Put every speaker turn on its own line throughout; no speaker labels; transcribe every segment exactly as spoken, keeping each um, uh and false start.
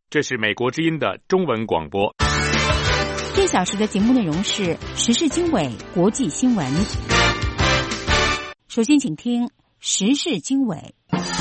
这是美国之音的中文广播。
这小时的节目内容是时事经纬、国际新闻。首先请听时事经纬。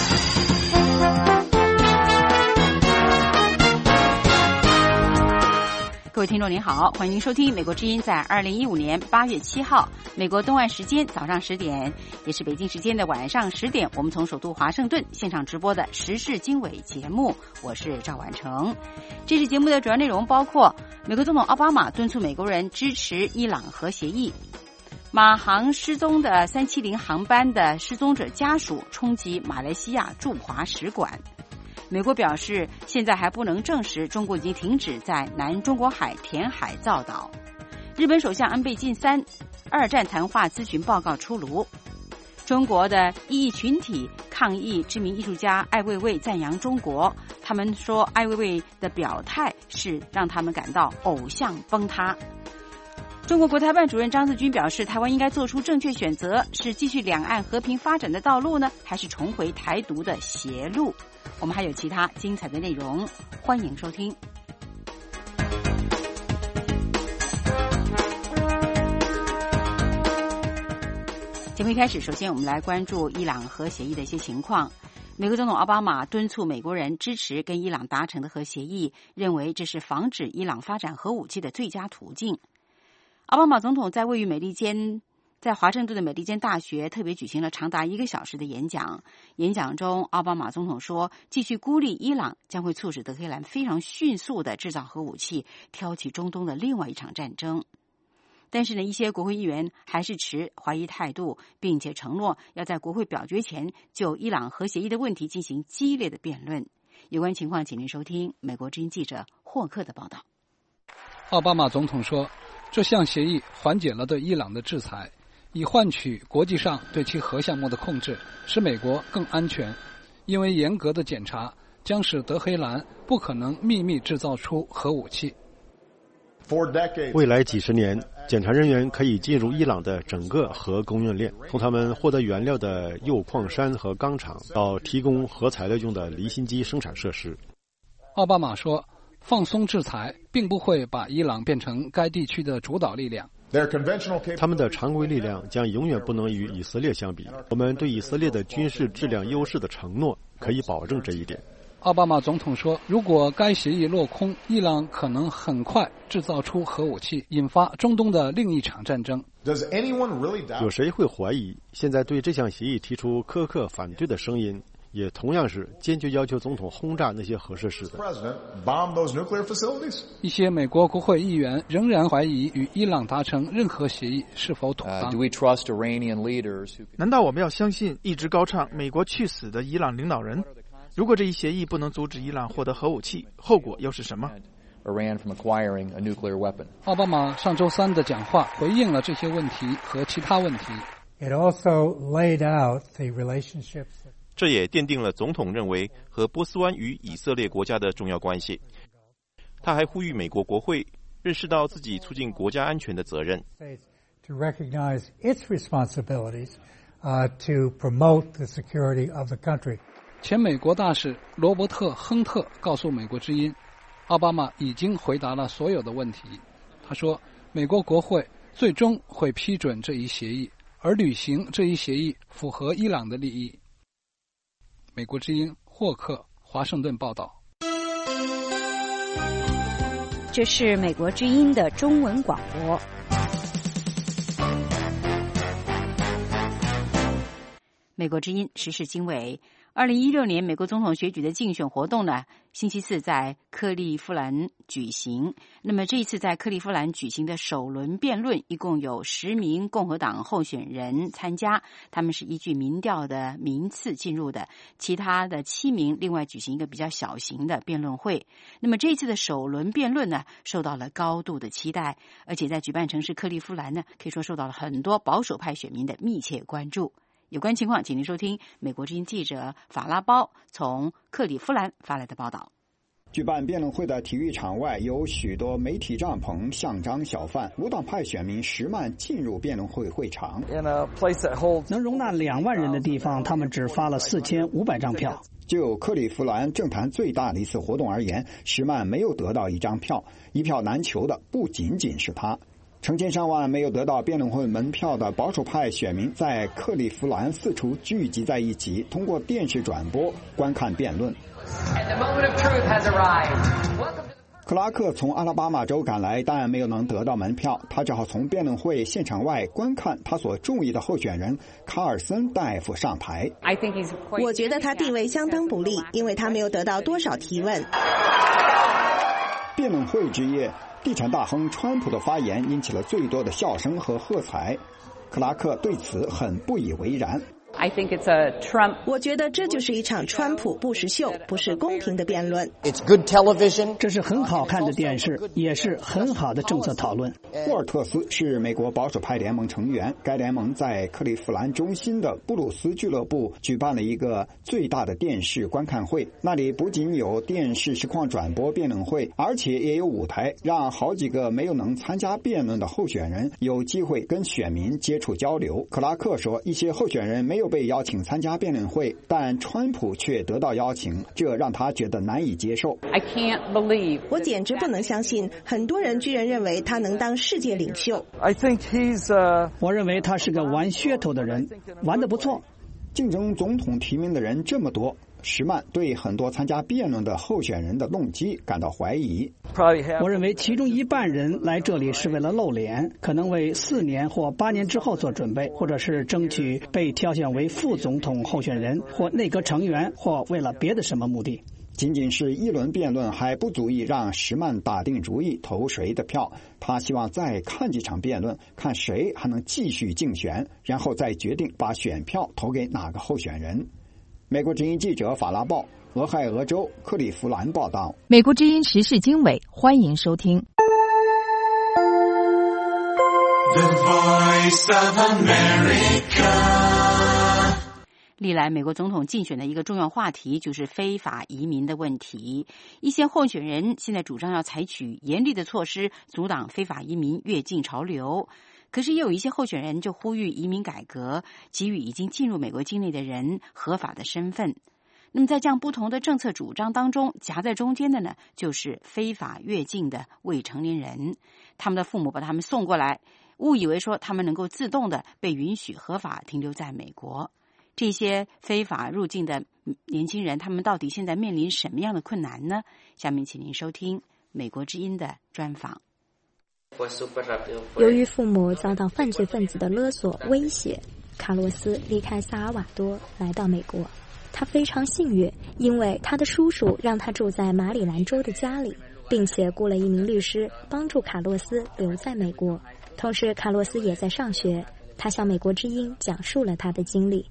各位听众您好，欢迎收听美国之音在二零一五年八月七号美国东岸时间早上十点，也是北京时间的晚上十点，我们从首都华盛顿现场直播的时事经纬节目，我是赵婉成。这次节目的主要内容包括美国总统奥巴马敦促美国人支持伊朗核协议，马航失踪的三七零航班的失踪者家属冲击马来西亚驻华使馆，美国表示现在还不能证实中国已经停止在南中国海填海造岛。日本首相安倍晋三二战谈话咨询报告出炉。中国的异议群体抗议知名艺术家艾未未赞扬中国，他们说艾未未的表态是让他们感到偶像崩塌。中国国台办主任张志军表示，台湾应该做出正确选择，是继续两岸和平发展的道路呢，还是重回台独的邪路？我们还有其他精彩的内容，欢迎收听。节目一开始，首先我们来关注伊朗核协议的一些情况。美国总统奥巴马敦促美国人支持跟伊朗达成的核协议，认为这是防止伊朗发展核武器的最佳途径。奥巴马总统在位于美利坚在华盛顿的美利坚大学特别举行了长达一个小时的演讲。演讲中，奥巴马总统说，继续孤立伊朗将会促使德黑兰非常迅速地制造核武器，挑起中东的另外一场战争。但是呢，一些国会议员还是持怀疑态度，并且承诺要在国会表决前就伊朗核协议的问题进行激烈的辩论。有关情况，请您收听美国之音记者霍克的报道。
奥巴马总统说，这项协议缓解了对伊朗的制裁，以换取国际上对其核项目的控制，使美国更安全。因为严格的检查将使德黑兰不可能秘密制造出核武器。
未来几十年，检查人员可以进入伊朗的整个核供应链，从他们获得原料的铀矿山和钢厂，到提供核材料用的离心机生产设施。
奥巴马说，放松制裁并不会把伊朗变成该地区的主导力量。
他们的常规力量将永远不能与以色列相比。我们对以色列的军事质量优势的承诺可以保证这一点。
奥巴马总统说，如果该协议落空，伊朗可能很快制造出核武器，引发中东的另一场战争。
有谁会怀疑现在对这项协议提出苛刻反对的声音，也同样是坚决要求总统轰炸那些核设施的？
一些美国国会议员仍然怀疑与伊朗达成任何协议是否妥当。
难道我们要相信一直高唱美国去死的伊朗领导人？如果这一协议不能阻止伊朗获得核武器，后果又是什么？
奥巴马上周三的讲话回应了这些问题和其他问题。
这也奠定了总统认为和波斯湾与以色列国家的重要关系。他还呼吁美国国会认识到自己促进国家安全的责任。
前美国大使罗伯特·亨特告诉美国之音，奥巴马已经回答了所有的问题。他说，美国国会最终会批准这一协议，而履行这一协议符合伊朗的利益。美国之音霍克，华盛顿报道。
这是美国之音的中文广播。美国之音时事经纬。二零一六年美国总统选举的竞选活动呢，星期四在克利夫兰举行。那么这一次在克利夫兰举行的首轮辩论，一共有十名共和党候选人参加，他们是依据民调的名次进入的。其他的七名另外举行一个比较小型的辩论会。那么这一次的首轮辩论呢，受到了高度的期待，而且在举办城市克利夫兰呢，可以说受到了很多保守派选民的密切关注。有关情况，请您收听美国之音记者法拉包从克利夫兰发来的报道。
举办辩论会的体育场外有许多媒体帐篷、象征小贩，无党派选民石曼进入辩论会会场。
能容纳两万人的地方，他们只发了四千五百张票。
就克利夫兰政坛最大的一次活动而言，石曼没有得到一张票，一票难求的不仅仅是他。成千上万没有得到辩论会门票的保守派选民在克利夫兰四处聚集在一起，通过电视转播观看辩论。克拉克从阿拉巴马州赶来，但没有能得到门票，他只好从辩论会现场外观看他所中意的候选人卡尔森大夫上台。
我觉得他地位相当不利，因为他没有得到多少提问。
辩论会之夜，地产大亨川普的发言引起了最多的笑声和喝彩，克拉克对此很不以为然。
I think it's a Trump. 我觉得这就是一场川普布什秀，不是公平的辩论。
It's good television. 这是很好看的电视，也是很好的政策讨论。
沃尔特斯是美国保守派联盟成员，该联盟在克利夫兰中心的布鲁斯俱乐部举办了一个最大的电视观看会，那里不仅有电视实况转播辩论会，而且也有舞台，让好几个没有能参加辩论的候选人有机会跟选民接触交流。克拉克说，一些候选人没有被邀请参加辩论会，但川普却得到邀请，这让他觉得难以接受。
I can't believe. 我简直不能相信，很多人居然认为他能当世界领袖。
I think he's, uh... 我认为他是个玩噱头的人，玩得不错。
竞争总统提名的人这么多，石曼对很多参加辩论的候选人的动机感到怀疑。
我认为其中一半人来这里是为了露脸，可能为四年或八年之后做准备，或者是争取被挑选为副总统候选人或内阁成员，或为了别的什么目的。
仅仅是一轮辩论还不足以让石曼打定主意投谁的票，他希望再看几场辩论，看谁还能继续竞选，然后再决定把选票投给哪个候选人。美国之音记者法拉报，俄亥俄州克利夫兰报道。
美国之音时事经纬，欢迎收听。
The Voice of America。历来美国总统竞选的一个重要话题就是非法移民的问题。一些候选人现在主张要采取严厉的措施，阻挡非法移民越境潮流。可是也有一些候选人就呼吁移民改革，给予已经进入美国境内的人合法的身份。那么在这样不同的政策主张当中，夹在中间的呢，就是非法越境的未成年人。他们的父母把他们送过来，误以为说他们能够自动的被允许合法停留在美国。这些非法入境的年轻人，他们到底现在面临什么样的困难呢？下面请您收听美国之音的专访。
由于父母遭到犯罪分子的勒索威胁，卡洛斯离开萨尔瓦多来到美国。他非常幸运，因为他的叔叔让他住在马里兰州的家里，并且雇了一名律师帮助卡洛斯留在美国。同时卡洛斯也在上学，他向美国之音讲述了他的经历。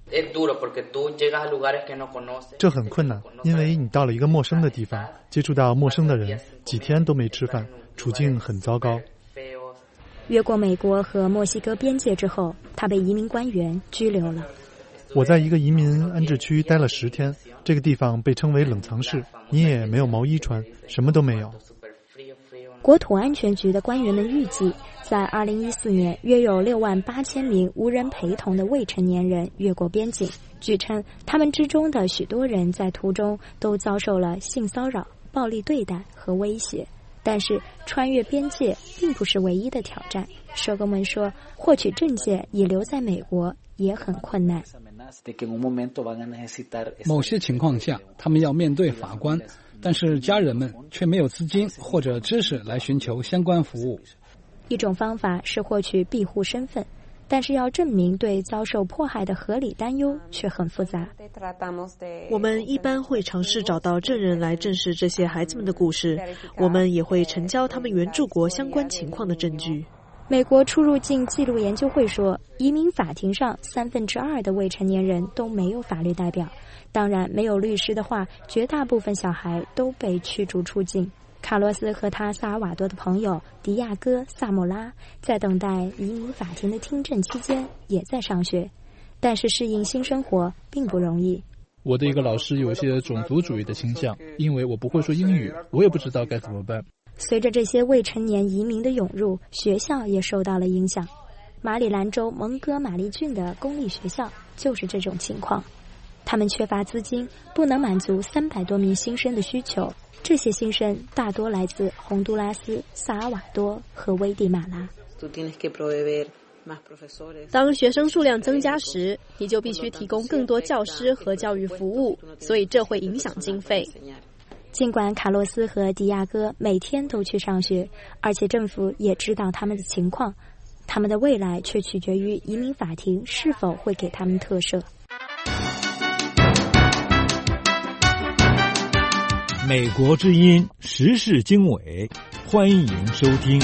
这很困难，因为你到了一个陌生的地方，接触到陌生的人，几天都没吃饭，处境很糟糕。
越过美国和墨西哥边界之后，他被移民官员拘留了。
我在一个移民安置区待了十天，这个地方被称为冷藏室，你也没有毛衣穿，什么都没有。
国土安全局的官员们预计，在二零一四年，约有六万八千名无人陪同的未成年人越过边境。据称，他们之中的许多人在途中都遭受了性骚扰、暴力对待和威胁。但是，穿越边界并不是唯一的挑战。社工们说，获取证件以留在美国也很困难。
某些情况下，他们要面对法官，但是家人们却没有资金或者知识来寻求相关服务。
一种方法是获取庇护身份，但是要证明对遭受迫害的合理担忧却很复杂。
我们一般会尝试找到证人来证实这些孩子们的故事，我们也会呈交他们原住国相关情况的证据。
美国出入境记录研究会说，移民法庭上三分之二的未成年人都没有法律代表，当然没有律师的话，绝大部分小孩都被驱逐出境。卡洛斯和他萨尔瓦多的朋友迪亚哥、萨莫拉在等待移民法庭的听证期间也在上学，但是适应新生活并不容易。
我的一个老师有些种族主义的倾向，因为我不会说英语，我也不知道该怎么办。
随着这些未成年移民的涌入，学校也受到了影响。马里兰州蒙哥马利郡的公立学校就是这种情况，他们缺乏资金，不能满足三百多名新生的需求。这些新生大多来自洪都拉斯、萨尔瓦多和危地马拉。
当学生数量增加时，你就必须提供更多教师和教育服务，所以这会影响经费。
尽管卡洛斯和迪亚哥每天都去上学，而且政府也知道他们的情况，他们的未来却取决于移民法庭是否会给他们特赦。
美国之音时事经纬，欢迎收听。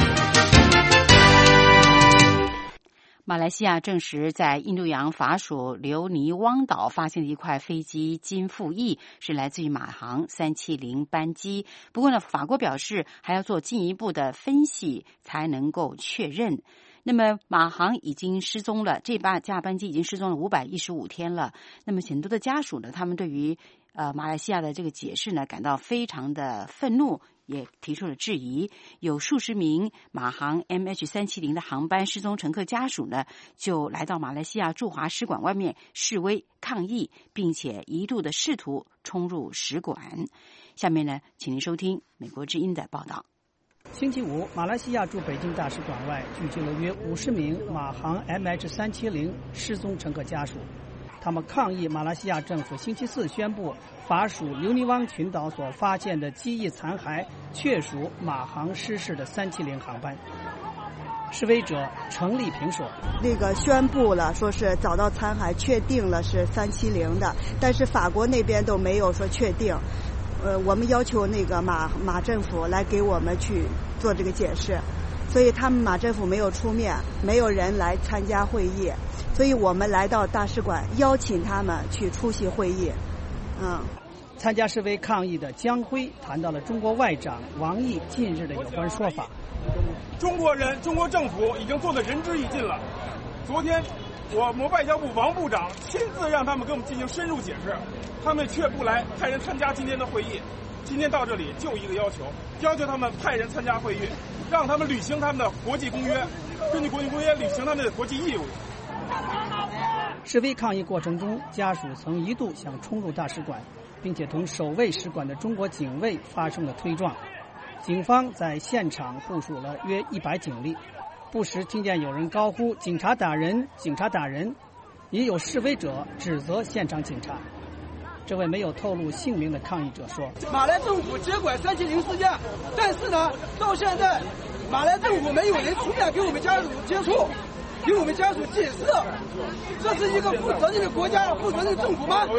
马来西亚证实，在印度洋法属留尼汪岛发现的一块飞机金复翼是来自于马航三七零班机。不过呢，法国表示还要做进一步的分析才能够确认。那么马航已经失踪了，这八架班机已经失踪了五百一十五天了。那么很多的家属呢，他们对于呃马来西亚的这个解释呢，感到非常的愤怒，也提出了质疑。有数十名马航 M H 三七零的航班失踪乘客家属呢，就来到马来西亚驻华使馆外面示威抗议，并且一度的试图冲入使馆。下面呢，请您收听美国之音的报道。
星期五，马来西亚驻北京大使馆外聚集了约五十名马航 M H 三七零失踪乘客家属，他们抗议马来西亚政府星期四宣布法属留尼汪群岛所发现的机翼残骸确属马航失事的三七零航班。示威者程丽萍说：“
那个宣布了，说是找到残骸，确定了是三七零的，但是法国那边都没有说确定。呃，我们要求那个马马政府来给我们去做这个解释，所以他们马政府没有出面，没有人来参加会议，所以我们来到大使馆邀请他们去出席会议。”嗯。
参加示威抗议的江辉谈到了中国外长王毅近日的有关说法。
中国人、中国政府已经做得仁至义尽了。昨天，我们外交部王部长亲自让他们给我们进行深入解释，他们却不来派人参加今天的会议。今天到这里就一个要求，要求他们派人参加会议，让他们履行他们的国际公约，根据国际公约履行他们的国际义务。
示威抗议过程中，家属曾一度想冲入大使馆，并且同守卫使馆的中国警卫发生了推撞。警方在现场部署了约一百警力，不时听见有人高呼警察打人，警察打人，也有示威者指责现场警察。这位没有透露姓名的抗议者说：“
马来政府接管三七零事件，但是呢，到现在马来政府没有人出面给我们家属接触，给我们家属解释，这是一个负责任的国家、负责任的政府吗？”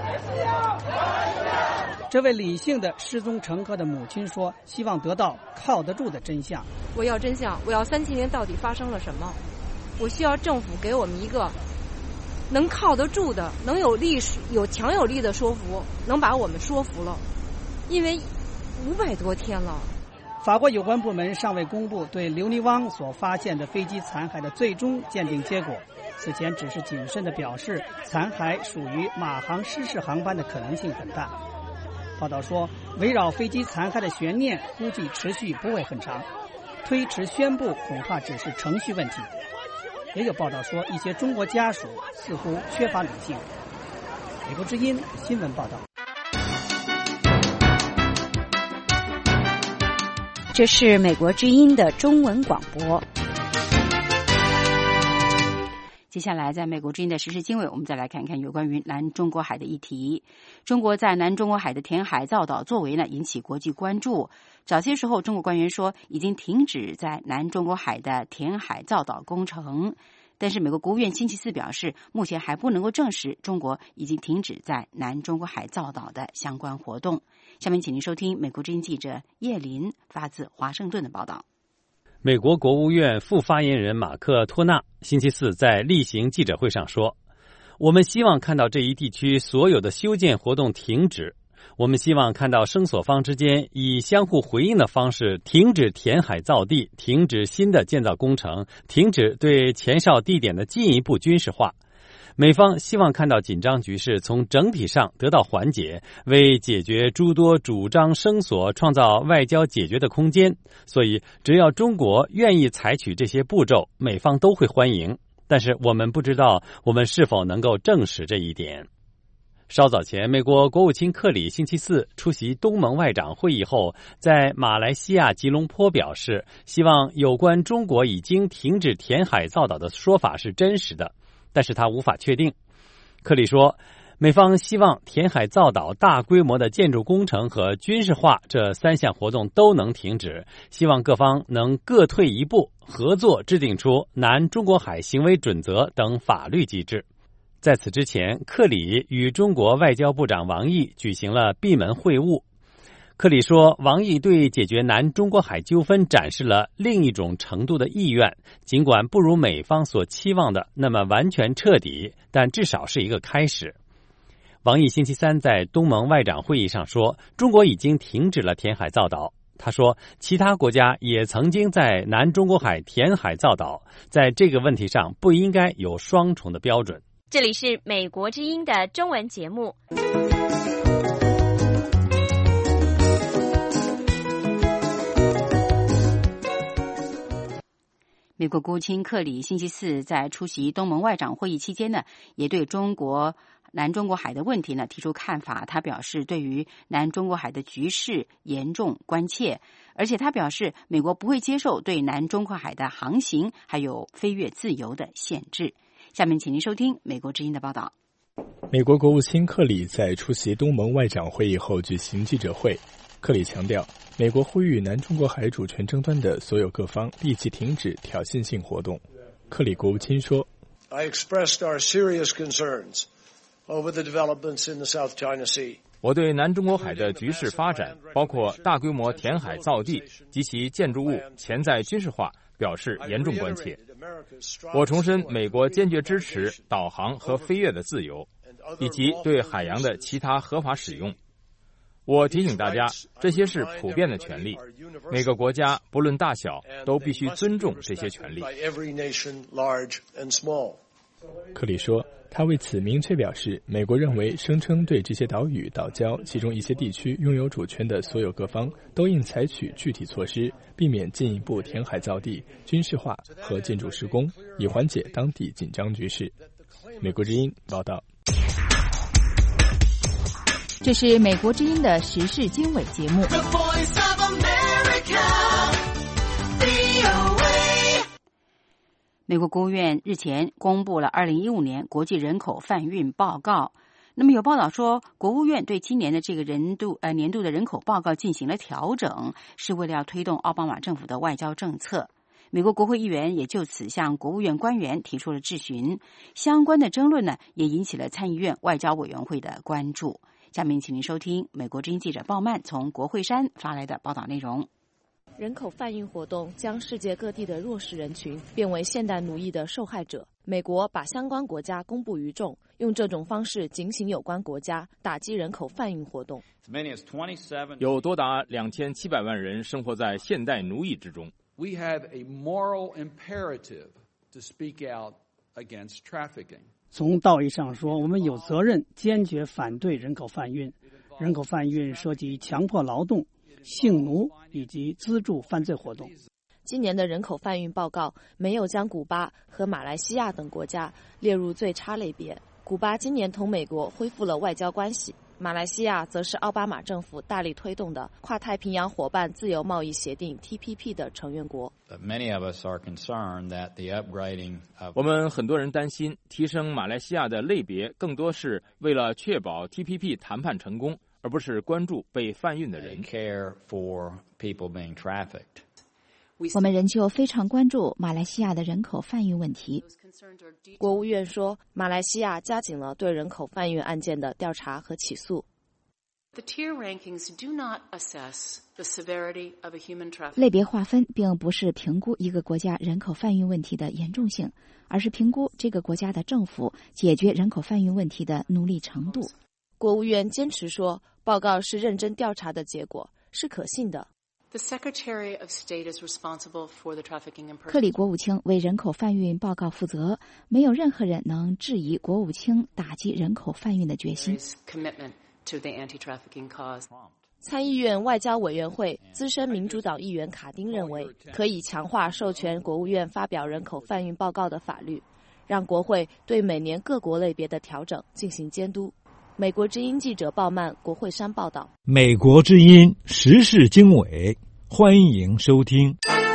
这位理性的失踪乘客的母亲说：“希望得到靠得住的真相。
我要真相，我要三七零到底发生了什么？我需要政府给我们一个能靠得住的、能有力、有强有力的说服，能把我们说服了。因为五百多天了。”
法国有关部门尚未公布对留尼汪所发现的飞机残骸的最终鉴定结果，此前只是谨慎地表示残骸属于马航失事航班的可能性很大。报道说，围绕飞机残骸的悬念估计持续不会很长，推迟宣布恐怕只是程序问题。也有报道说，一些中国家属似乎缺乏理性。美国之音新闻报道。
这是美国之音的中文广播。接下来，在美国之音的时事经纬，我们再来看看有关于南中国海的议题。中国在南中国海的填海造岛作为呢，引起国际关注。早些时候，中国官员说已经停止在南中国海的填海造岛工程，但是美国国务院星期四表示，目前还不能够证实中国已经停止在南中国海造岛的相关活动。下面请您收听美国之音记者叶林发自华盛顿的报道。
美国国务院副发言人马克·托纳星期四在例行记者会上说，我们希望看到这一地区所有的修建活动停止，我们希望看到声索方之间以相互回应的方式停止填海造地，停止新的建造工程，停止对前哨地点的进一步军事化。 美方希望看到紧张局势从整体上得到缓解，为解决诸多主张声索创造外交解决的空间，所以只要中国愿意采取这些步骤，美方都会欢迎。但是我们不知道我们是否能够证实这一点。稍早前，美国国务卿克里星期四出席东盟外长会议后，在马来西亚吉隆坡表示，希望有关中国已经停止填海造岛的说法是真实的，但是他无法确定。克里说，美方希望填海造岛、大规模的建筑工程和军事化这三项活动都能停止，希望各方能各退一步，合作制定出南中国海行为准则等法律机制。在此之前，克里与中国外交部长王毅举行了闭门会晤。克里说，王毅对解决南中国海纠纷展示了另一种程度的意愿，尽管不如美方所期望的那么完全彻底，但至少是一个开始。王毅星期三在东盟外长会议上说，中国已经停止了填海造岛。他说，其他国家也曾经在南中国海填海造岛，在这个问题上不应该有双重的标准。
这里是美国之音的中文节目。
美国国务卿克里星期四在出席东盟外长会议期间呢，也对中国南中国海的问题呢提出看法。他表示，对于南中国海的局势严重关切，而且他表示，美国不会接受对南中国海的航行还有飞越自由的限制。下面请您收听美国之音的报道。
美国国务卿克里在出席东盟外长会议后举行记者会。克里强调，美国呼吁南中国海主权争端的所有各方立即停止挑衅性活动。克里国务卿说，
I expressed our serious concerns over the developments in the South China Sea.
我对南中国海的局势发展，包括大规模填海造地及其建筑物潜在军事化，表示严重关切。我重申美国坚决支持导航和飞越的自由，以及对海洋的其他合法使用。我提醒大家，这些是普遍的权利，每个国家不论大小都必须尊重这些权利。
克里说，他为此明确表示，美国认为声称对这些岛屿、岛礁其中一些地区拥有主权的所有各方都应采取具体措施，避免进一步填海造地、军事化和建筑施工，以缓解当地紧张局势。美国之音报道。
这是美国之音的时事经纬节目。
美国国务院日前公布了二零一五年国际人口贩运报告。那么有报道说，国务院对今年的这个人度呃年度的人口报告进行了调整，是为了要推动奥巴马政府的外交政策。美国国会议员也就此向国务院官员提出了质询，相关的争论呢，也引起了参议院外交委员会的关注。下面请您收听美国之音记者鲍曼从国会山发来的报道内容。
人口贩运活动将世界各地的弱势人群变为现代奴役的受害者。美国把相关国家公布于众，用这种方式警醒有关国家，打击人口贩运活动。
有多达两千七百万人生活在现代奴役之中。
We have a moral imperative to speak out against trafficking.
从道义上说，我们有责任坚决反对人口贩运。人口贩运涉及强迫劳动、性奴以及资助犯罪活动。
今年的人口贩运报告没有将古巴和马来西亚等国家列入最差类别。古巴今年同美国恢复了外交关系，马来西亚则是奥巴马政府大力推动的跨太平洋伙伴自由贸易协定 T P P 的成员国。
我们很多人担心，提升马来西亚的类别更多是为了确保 T P P 谈判成功，而不是关注被贩运的人。
我们仍旧非常关注马来西亚的人口贩运问题。
国务院说，马来西亚加紧了对人口贩运案件的调查和起诉。
类别划分并不是评估一个国家人口贩运问题的严重性，而是评估这个国家的政府解决人口贩运问题的努力程度。
国务院坚持说，报告是认真调查的结果，是可信的。
克里国务卿为人口贩运报告负责，没有任何人能质疑国务卿打击人口贩运的决心。
参议院外交委员会资深民主党议员卡丁认为，可以强化授权国务院发表人口贩运报告的法律，让国会对每年各国类别的调整进行监督。美国之音记者鲍曼、国会山报道。
美国之音时事经纬，欢迎收听。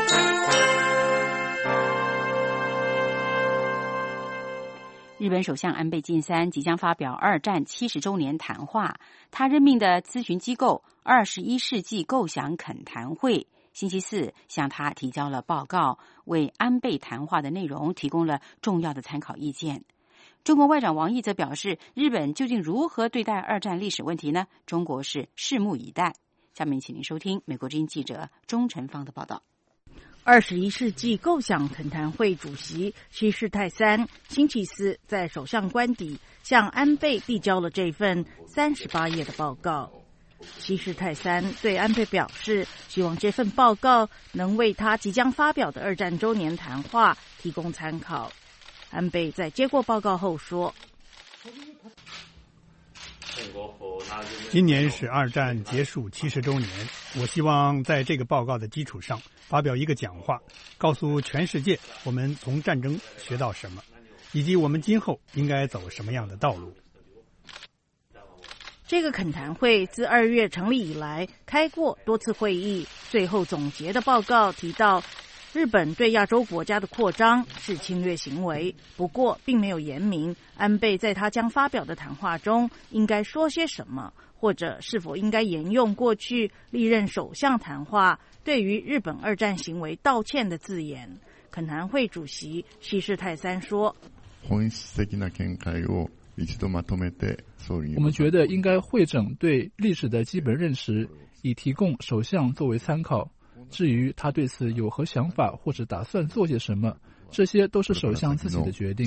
日本首相安倍晋三即将发表二战七十周年谈话，他任命的咨询机构二十一世纪构想恳谈会星期四向他提交了报告，为安倍谈话的内容提供了重要的参考意见。中国外长王毅则表示，日本究竟如何对待二战历史问题呢？中国是拭目以待。下面请您收听美国之音记者钟晨芳的报道。
二十一世纪构想恳谈会主席西世泰三星期四在首相官邸向安倍递交了这份三十八页的报告。西世泰三对安倍表示，希望这份报告能为他即将发表的二战周年谈话提供参考。安倍在接过报告后说，
今年是二战结束七十周年，我希望在这个报告的基础上发表一个讲话，告诉全世界我们从战争学到什么，以及我们今后应该走什么样的道路。
这个恳谈会自二月成立以来开过多次会议，最后总结的报告提到，日本对亚洲国家的扩张是侵略行为，不过并没有言明安倍在他将发表的谈话中应该说些什么，或者是否应该沿用过去历任首相谈话对于日本二战行为道歉的字眼。恳谈会主席西世泰三说，
我们觉得应该汇整对历史的基本认识，以提供首相作为参考。至于他对此有何想法或者打算做些什么，这些都是首相自己的决定。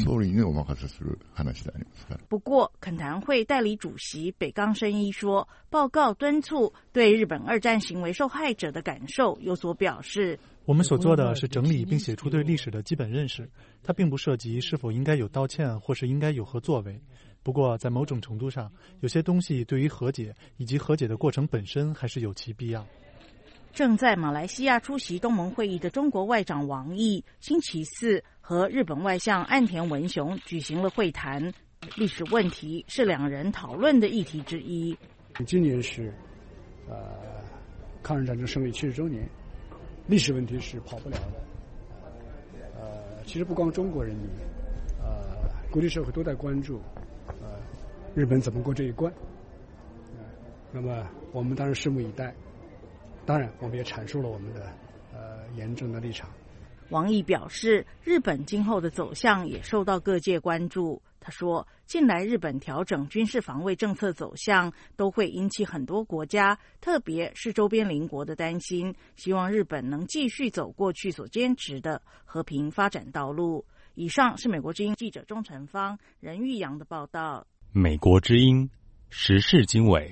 不过恳谈会代理主席北冈伸一说，报告敦促对日本二战行为受害者的感受有所表示。
我们所做的是整理并写出对历史的基本认识，它并不涉及是否应该有道歉或是应该有何作为。不过在某种程度上，有些东西对于和解以及和解的过程本身还是有其必要。
正在马来西亚出席东盟会议的中国外长王毅星期四和日本外相岸田文雄举行了会谈，历史问题是两人讨论的议题之一。
今年是呃抗日战争胜利七十周年，历史问题是跑不了的。呃，其实不光中国人民，呃，国际社会都在关注，呃，日本怎么过这一关。呃、那么我们当然拭目以待。当然，我们也阐述了我们的呃严正的立场。
王毅表示，日本今后的走向也受到各界关注。他说，近来日本调整军事防卫政策走向，都会引起很多国家，特别是周边邻国的担心，希望日本能继续走过去所坚持的和平发展道路。以上是美国之音记者钟晨芳、任玉阳的报道。
美国之音时事经纬。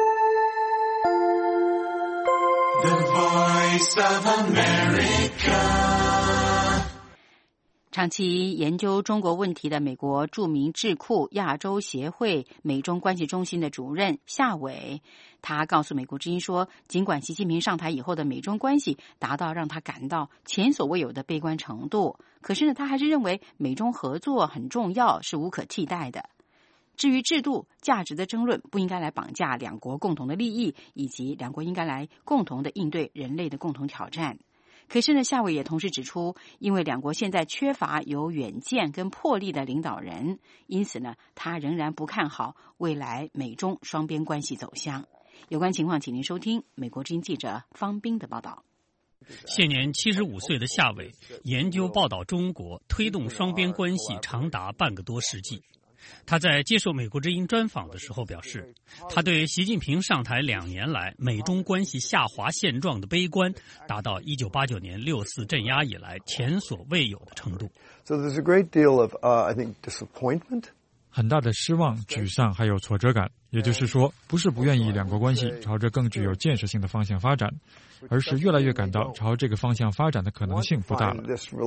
The Voice of America。
长期研究中国问题的美国著名智库亚洲协会美中关系中心的主任夏伟，他告诉美国之音说，尽管习近平上台以后的美中关系达到让他感到前所未有的悲观程度，可是呢，他还是认为美中合作很重要，是无可替代的。至于制度、价值的争论，不应该来绑架两国共同的利益，以及两国应该来共同的应对人类的共同挑战。可是呢，夏伟也同时指出，因为两国现在缺乏有远见跟魄力的领导人，因此呢，他仍然不看好未来美中双边关系走向。有关情况，请您收听美国之音记者方斌的报道。
现年七十五岁的夏伟，研究报道中国，推动双边关系长达半个多世纪。他在接受美国之音专访的时候表示，他对习近平上台两年来美中关系下滑现状的悲观达到一九八九年六四镇压以来前所未有的程度。
So there's a great deal of, uh, I think, disappointment.
很大的失望、沮丧还有挫折感。也就是说，不是不愿意两国关系朝着更具有建设性的方向发展，而是越来越感到朝这个方向发展的可能性不大了。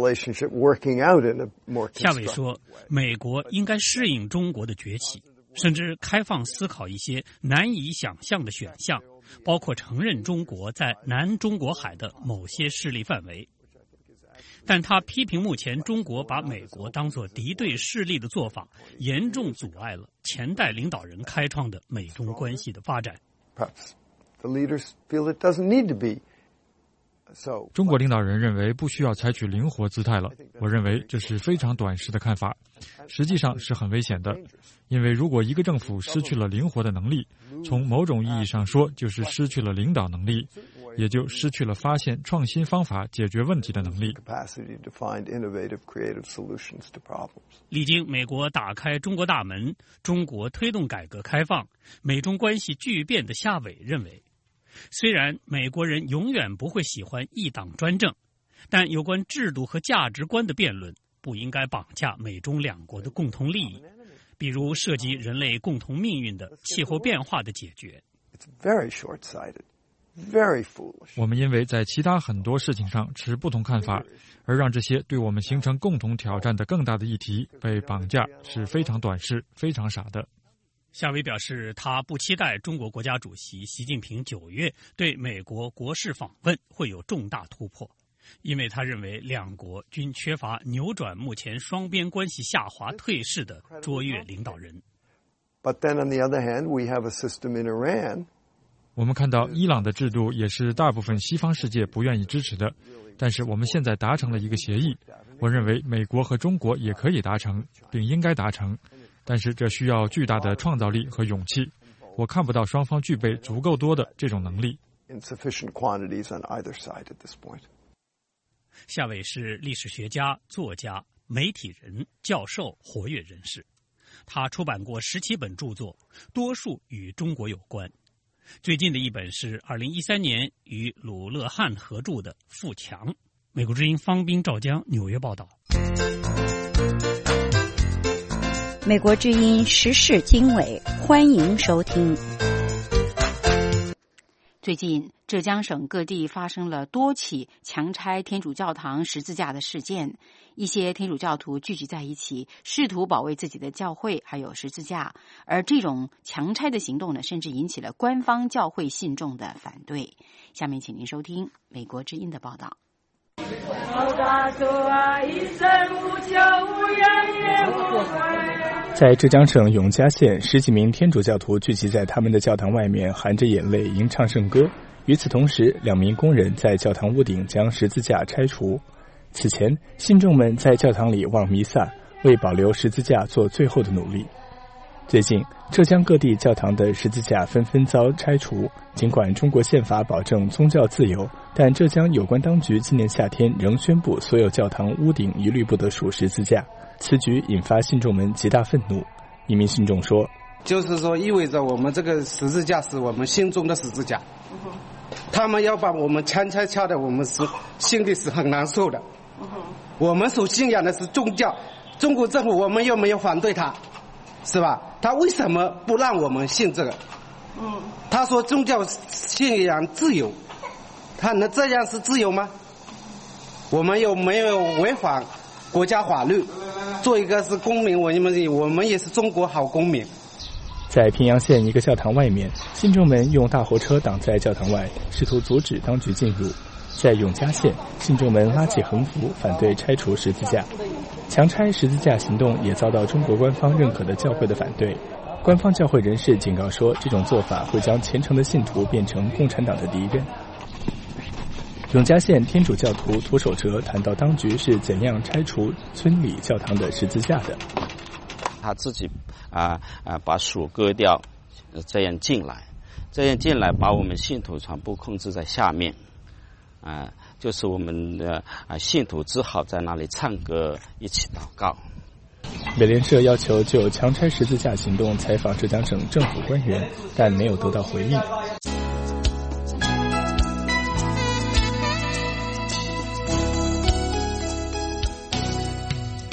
夏伟说，美国应该适应中国的崛起，甚至开放思考一些难以想象的选项，包括承认中国在南中国海的某些势力范围。但他批评目前中国把美国当作敌对势力的做法，严重阻碍了前代领导人开创的美中关系的发展。
中国领导人认为不需要采取灵活姿态了，我认为这是非常短视的看法，实际上是很危险的。因为如果一个政府失去了灵活的能力，从某种意义上说就是失去了领导能力，也就失去了发现创新方法解决问题的能力。
历经美国打开中国大门，中国推动改革开放，美中关系巨变的夏伟认为，虽然美国人永远不会喜欢一党专政，但有关制度和价值观的辩论不应该绑架美中两国的共同利益，比如涉及人类共同命运的气候变化的解决。
我们因为在其他很多事情上持不同看法，而让这些对我们形成共同挑战的更大的议题被绑架，是非常短视、非常傻的。
夏伟表示，他不期待中国国家主席习近平九月对美国国事访问会有重大突破，因为他认为两国均缺乏扭转目前双边关系下滑退势的卓越领导人。
But then on the other hand, we have a system in Iran.
我们看到伊朗的制度也是大部分西方世界不愿意支持的，但是我们现在达成了一个协议，我认为美国和中国也可以达成，并应该达成，但是这需要巨大的创造力和勇气。我看不到双方具备足够多的这种能力。
夏伟是历史学家、作家、媒体人、教授、活跃人士，他出版过十七本著作，多数与中国有关。最近的一本是二零一三年与鲁勒汉合著的《富强》。美国之音方斌、赵江纽约报道。
美国之音时事经纬，欢迎收听。
最近，浙江省各地发生了多起强拆天主教堂十字架的事件，一些天主教徒聚集在一起，试图保卫自己的教会还有十字架，而这种强拆的行动呢，甚至引起了官方教会信众的反对。下面请您收听美国之音的报道。
在浙江省永嘉县，十几名天主教徒聚集在他们的教堂外面，含着眼泪吟唱圣歌。与此同时，两名工人在教堂屋顶将十字架拆除。此前，信众们在教堂里望弥撒，为保留十字架做最后的努力。最近，浙江各地教堂的十字架纷纷遭拆除。尽管中国宪法保证宗教自由，但浙江有关当局今年夏天仍宣布所有教堂屋顶一律不得竖十字架。此举引发信众们极大愤怒。一名信众说：“
就是说，意味着我们这个十字架是我们心中的十字架，他们要把我们拆拆敲的，我们是心里是很难受的。我们所信仰的是宗教，中国政府我们又没有反对他，是吧？他为什么不让我们信这个？嗯，他说宗教信仰自由，他能这样是自由吗？我们又没有违反国家法律，做一个是公民，我们我们也是中国好公民。”
在平阳县一个教堂外面，信众们用大货车挡在教堂外，试图阻止当局进入。在永嘉县，信众们拉起横幅反对拆除十字架。强拆十字架行动也遭到中国官方认可的教会的反对。官方教会人士警告说，这种做法会将虔诚的信徒变成共产党的敌人。永嘉县天主教徒涂守哲谈到当局是怎样拆除村里教堂的十字架的。
他自己啊啊把树割掉，这样进来，这样进来把我们信徒全部控制在下面，啊，就是我们的啊信徒只好在那里唱歌，一起祷告。
美联社要求就强拆十字架行动采访浙江省政府官员，但没有得到回应。
《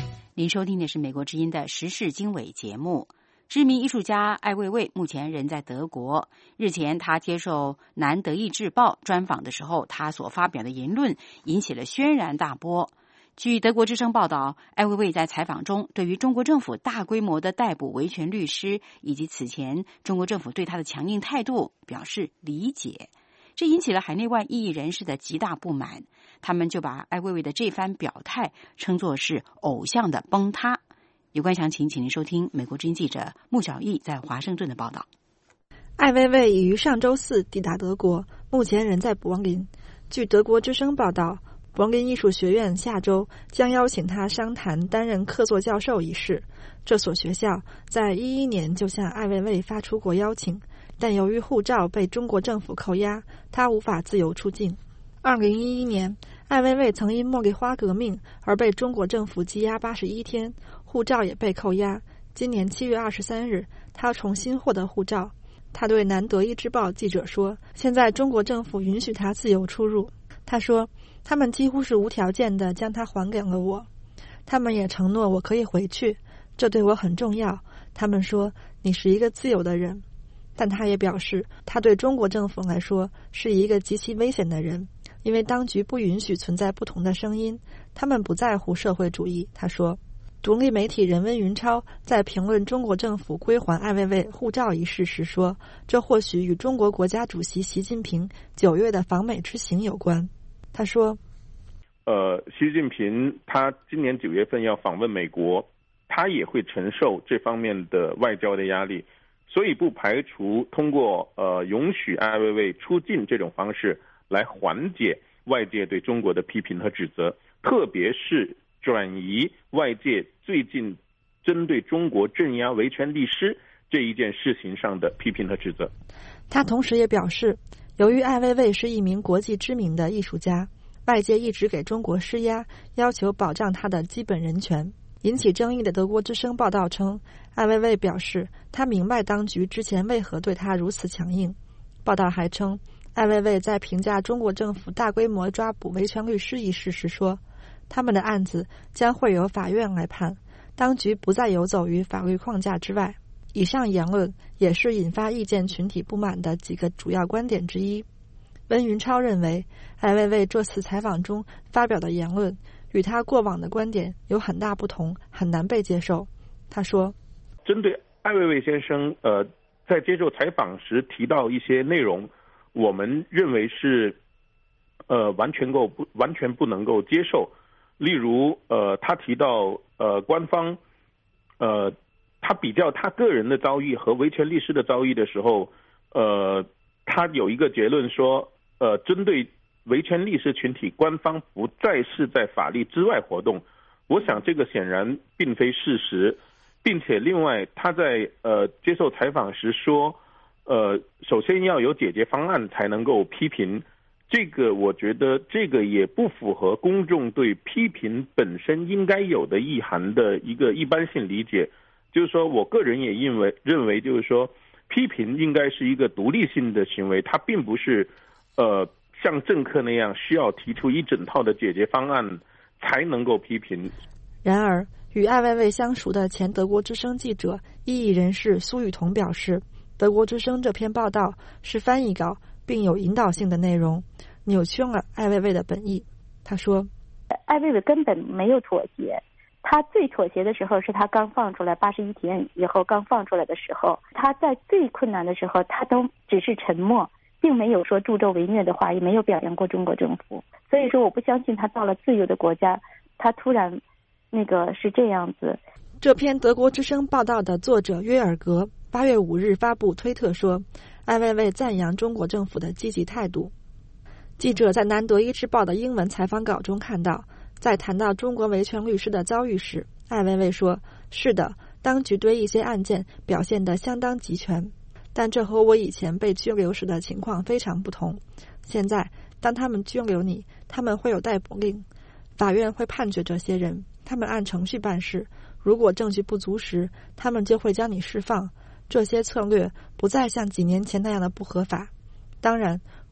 您收听的是美国之音的时事经纬节目。知名艺术家艾未未目前人在德国。日前，他接受《南德意志报》专访的时候，他所发表的言论引起了轩然大波。据德国之声报道，艾未未在采访中对于中国政府大规模的逮捕维权律师，以及此前中国政府对他的强硬态度表示理解。这引起了海内外异议人士的极大不满，他们就把艾未未的这番表态称作是偶像的崩塌。有关详情，请您收听美国之音记者穆小艺在华盛顿的报道。
艾未未已于上周四抵达德国，目前人在柏林。据德国之声报道，柏林艺术学院下周将邀请他商谈担任客座教授一事。这所学校在一一年就向艾未未发出过邀请，但由于护照被中国政府扣押，他无法自由出境。二零一一年，艾未未曾因茉莉花革命而被中国政府羁押八十一天，护照也被扣押。今年七月二十三日，他重新获得护照。他对南德意志报记者说，现在中国政府允许他自由出入。他说，他们几乎是无条件地将他还给了我，他们也承诺我可以回去，这对我很重要。他们说，你是一个自由的人。但他也表示，他对中国政府来说是一个极其危险的人，因为当局不允许存在不同的声音，他们不在乎社会主义。他说，独立媒体人温云超在评论中国政府归还艾未未护照一事时说，这或许与中国国家主席习近平九月的访美之行有关。他说，
呃，习近平他今年九月份要访问美国，他也会承受这方面的外交的压力，所以不排除通过呃允许艾未未出境这种方式来缓解外界对中国的批评和指责，特别是转移外界最近针对中国镇压维权律师这一件事情上的批评和指责。
他同时也表示，由于艾未未是一名国际知名的艺术家，外界一直给中国施压，要求保障他的基本人权。引起争议的德国之声报道称，艾未未表示他明白当局之前为何对他如此强硬。报道还称，艾未未在评价中国政府大规模抓捕维权律师一事时说，他们的案子将会由法院来判，当局不再游走于法律框架之外。以上言论也是引发意见群体不满的几个主要观点之一。温云超认为，艾未未这次采访中发表的言论与他过往的观点有很大不同，很难被接受。他说，
针对艾未未先生呃在接受采访时提到一些内容，我们认为是呃完全够不完全不能够接受。例如呃他提到呃官方呃他比较他个人的遭遇和维权律师的遭遇的时候，呃他有一个结论说，呃针对维权律师群体，官方不再是在法律之外活动。我想这个显然并非事实，并且另外他在呃接受采访时说，呃首先要有解决方案才能够批评。这个我觉得这个也不符合公众对批评本身应该有的意涵的一个一般性理解。就是说我个人也认为认为就是说批评应该是一个独立性的行为，它并不是呃像政客那样需要提出一整套的解决方案才能够批评。
然而，与艾未未相熟的前德国之声记者、异议人士苏雨桐表示，德国之声这篇报道是翻译稿，并有引导性的内容，扭曲了艾未未的本意。他说，
艾未未根本没有妥协，他最妥协的时候是他刚放出来八十一天以后刚放出来的时候，他在最困难的时候他都只是沉默，并没有说助纣为虐的话，也没有表扬过中国政府。所以说我不相信他到了自由的国家，他突然那个是这样子。
这篇德国之声报道的作者约尔格八月五日发布推特说，艾未未赞扬中国政府的积极态度。记者在南德意志报的英文采访稿中看到，在谈到中国维权律师的遭遇时，艾未未说，是的，当局对一些案件表现得相当集权，但这和我以前被拘留时的情况非常不同。现在当他们拘留你，他们会有逮捕令，法院会判决这些人，他们按程序办事，如果证据不足时，他们就会将你释放。这些策略不再像几年前那样的不合法。当然，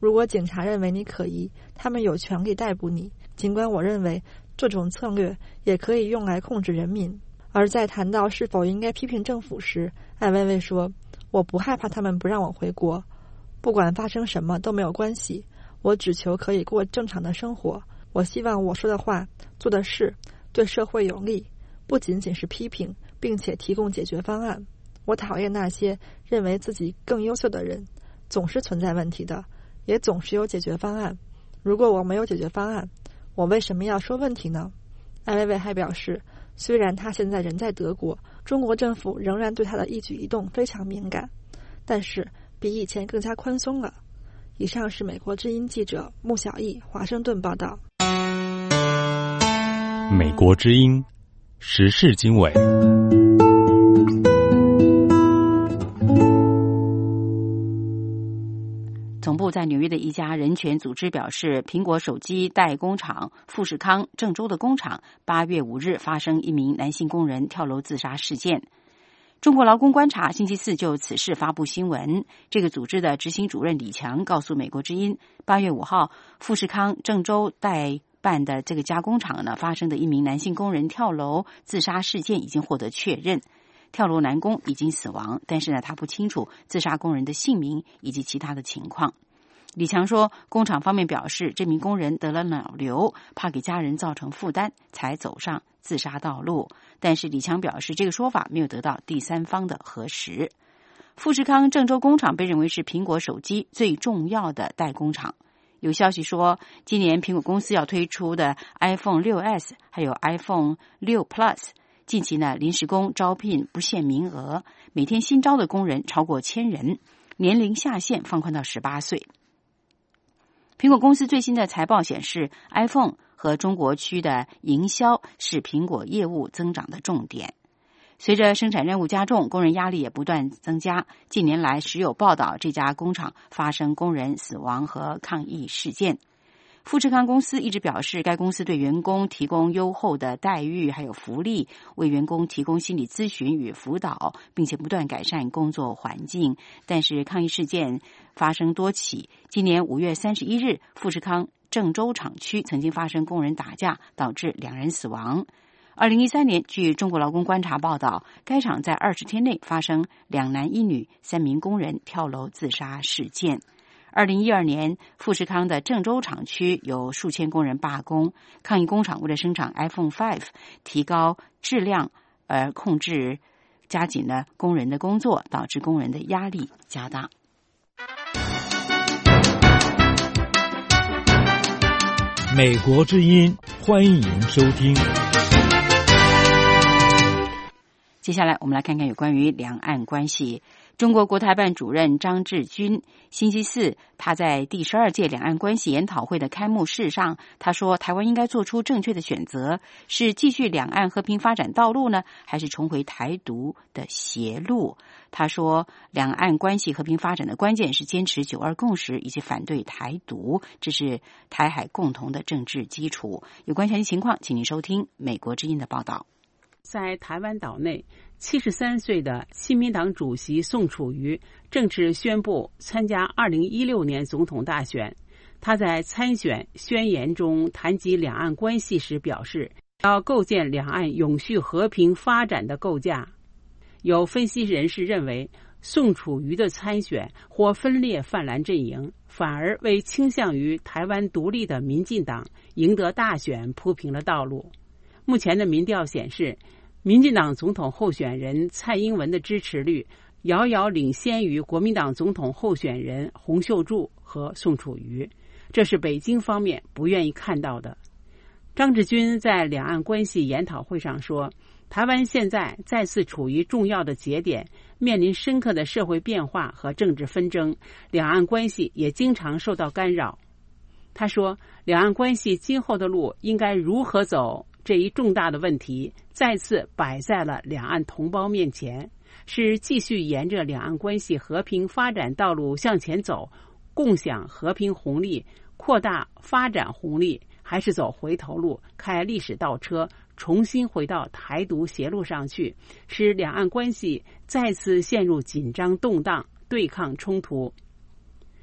如果警察认为你可疑，他们有权利逮捕你。尽管我认为这种策略也可以用来控制人民。而在谈到是否应该批评政府时，艾薇薇说：“我不害怕他们不让我回国，不管发生什么都没有关系。我只求可以过正常的生活。我希望我说的话、做的事对社会有利，不仅仅是批评，并且提供解决方案。我讨厌那些认为自己更优秀的人，总是存在问题的，也总是有解决方案。如果我没有解决方案，我为什么要说问题呢？”艾薇薇还表示，虽然他现在人在德国，中国政府仍然对他的一举一动非常敏感，但是比以前更加宽松了。以上是美国之音记者穆小艺华盛顿报道。
美国之音时事经纬。
总部在纽约的一家人权组织表示，苹果手机代工厂富士康郑州的工厂八月五日发生一名男性工人跳楼自杀事件。中国劳工观察星期四就此事发布新闻。这个组织的执行主任李强告诉美国之音，八月五号富士康郑州代办的这个加工厂呢发生的一名男性工人跳楼自杀事件已经获得确认。跳楼男工已经死亡，但是呢，他不清楚自杀工人的姓名以及其他的情况。李强说，工厂方面表示，这名工人得了脑瘤，怕给家人造成负担，才走上自杀道路。但是李强表示，这个说法没有得到第三方的核实。富士康郑州工厂被认为是苹果手机最重要的代工厂。有消息说，今年苹果公司要推出的 iPhone 六 S 还有 iPhone 六 Plus。近期呢，临时工招聘不限名额，每天新招的工人超过千人，年龄下限放宽到十八岁。苹果公司最新的财报显示 ，iPhone 和中国区的营销是苹果业务增长的重点。随着生产任务加重，工人压力也不断增加。近年来，时有报道这家工厂发生工人死亡和抗议事件。富士康公司一直表示，该公司对员工提供优厚的待遇还有福利，为员工提供心理咨询与辅导，并且不断改善工作环境。但是抗议事件发生多起。今年五月三十一日，富士康郑州厂区曾经发生工人打架，导致两人死亡。二零一三年，据中国劳工观察报道，该厂在二十天内发生两男一女三名工人跳楼自杀事件。二零一二年，富士康的郑州厂区有数千工人罢工，抗议工厂为了生产 iPhone 五，提高质量而控制加紧了工人的工作，导致工人的压力加大。
美国之音，欢迎收听。
接下来我们来看看有关于两岸关系。中国国台办主任张志军星期四，他在第十二届两岸关系研讨会的开幕式上，他说，台湾应该做出正确的选择，是继续两岸和平发展道路呢，还是重回台独的邪路？他说，两岸关系和平发展的关键是坚持九二共识以及反对台独，这是台海共同的政治基础。有关详细情况，请您收听美国之音的报道。
在台湾岛内，七十三岁的亲民党主席宋楚瑜正式宣布参加二零一六年总统大选。他在参选宣言中谈及两岸关系时表示，要构建两岸永续和平发展的构架。有分析人士认为，宋楚瑜的参选或分裂泛蓝阵营，反而为倾向于台湾独立的民进党赢得大选铺平了道路。目前的民调显示，民进党总统候选人蔡英文的支持率遥遥领先于国民党总统候选人洪秀柱和宋楚瑜，这是北京方面不愿意看到的。张志军在两岸关系研讨会上说，台湾现在再次处于重要的节点，面临深刻的社会变化和政治纷争，两岸关系也经常受到干扰。他说，两岸关系今后的路应该如何走，这一重大的问题再次摆在了两岸同胞面前，是继续沿着两岸关系和平发展道路向前走，共享和平红利，扩大发展红利，还是走回头路，开历史倒车，重新回到台独邪路上去，使两岸关系再次陷入紧张动荡、对抗冲突。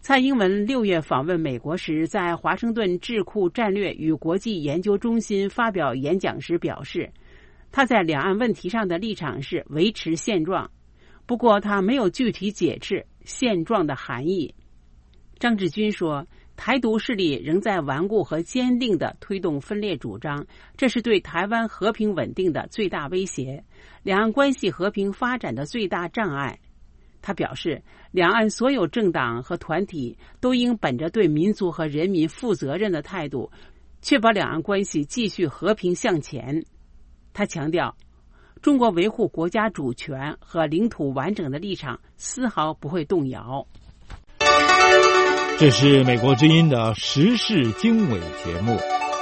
蔡英文六月访问美国时，在华盛顿智库战略与国际研究中心发表演讲时表示，他在两岸问题上的立场是维持现状，不过他没有具体解释现状的含义。张志军说，台独势力仍在顽固和坚定地推动分裂主张，这是对台湾和平稳定的最大威胁，两岸关系和平发展的最大障碍。他表示，两岸所有政党和团体都应本着对民族和人民负责任的态度，确保两岸关系继续和平向前。他强调，中国维护国家主权和领土完整的立场丝毫不会动摇。
这是美国之音的时事经纬节目。